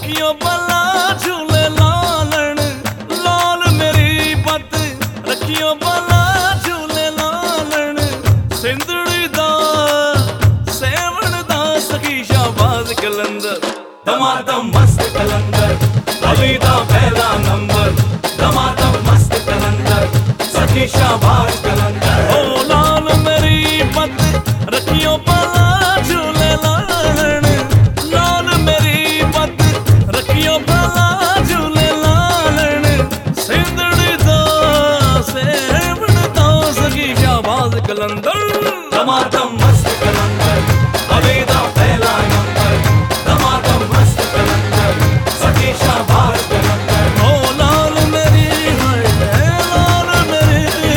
रखियो भला झूले लालण लाल मेरी पत रखियो भला झूले लालण सिंधड़ी दा सेवण दा सखी शाहबाज कलंदर दमादम मस्त कलंदर अली दा पहला नंबर दमादम मस्त कलंदर सखी शाहबाज कलंदर ओ लाल मेरी पत रखियो भला झूले लालण लाल मेरी पत रखियो भला झूले लालण सिंधड़ी दा सेवण दा सखी शाहबाज कलंदर दमादम मस्त कलंदर अली दा पहला नंबर दमादम मस्त कलंदर सखी शाहबाज कलंदर ओ लाल मेरी है लाल मेरी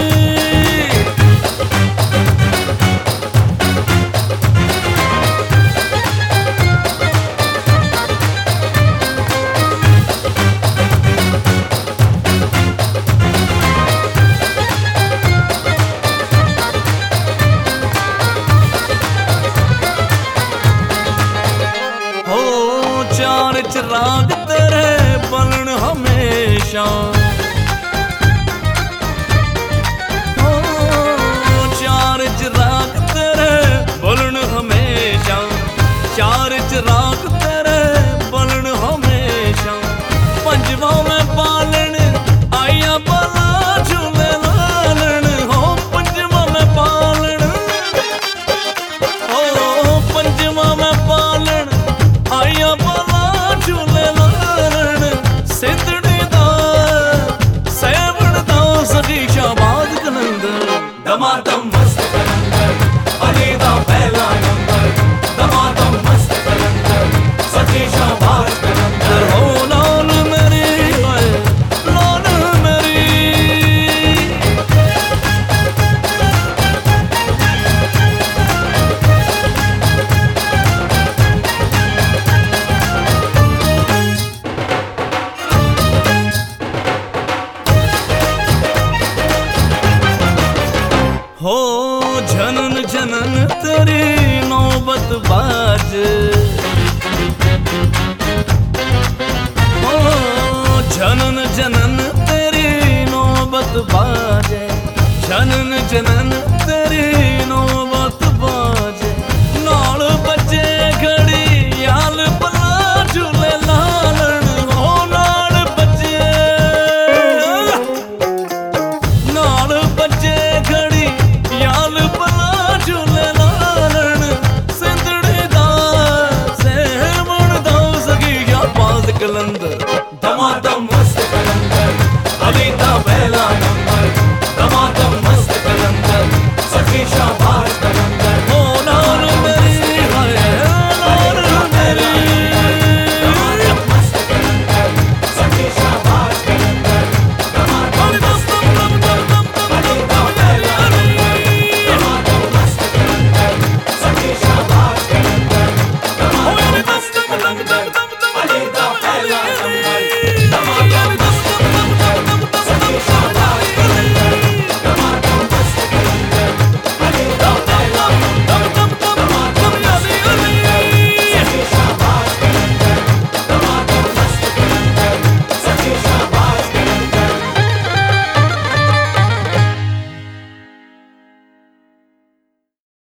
चार चिराग तेरे बलन हमेशा चार चिराग तेरे बलन हमेशा चार चिराग तेरे बलन हमेशा पंजवा में पालन आया भला झूले लालन हो पंजवा में पालन हो पंजवा में पालन आया भला झूले लालण सिंधड़ी दा सेवण दा सखी शाहबाज कलंदर दमादम मस्त कलंदर अली दा पहला नंबर दमादम मस्त कलंदर सखी शाहबाज कलंदर हो लाल मेरी लाल मेरी हो जनन जनन तेरी नौबत बाज हो जनन जनन तेरी नौबत बाजे जनन जनन तेरी नौबत बाजे नाल बच्चे घड़ी याल भला झूले लालण हो नाल बच्चे घड़ी याल भला झूले लालण सिंधड़ी दा सेवण दा सखी शाहबाज कलंदर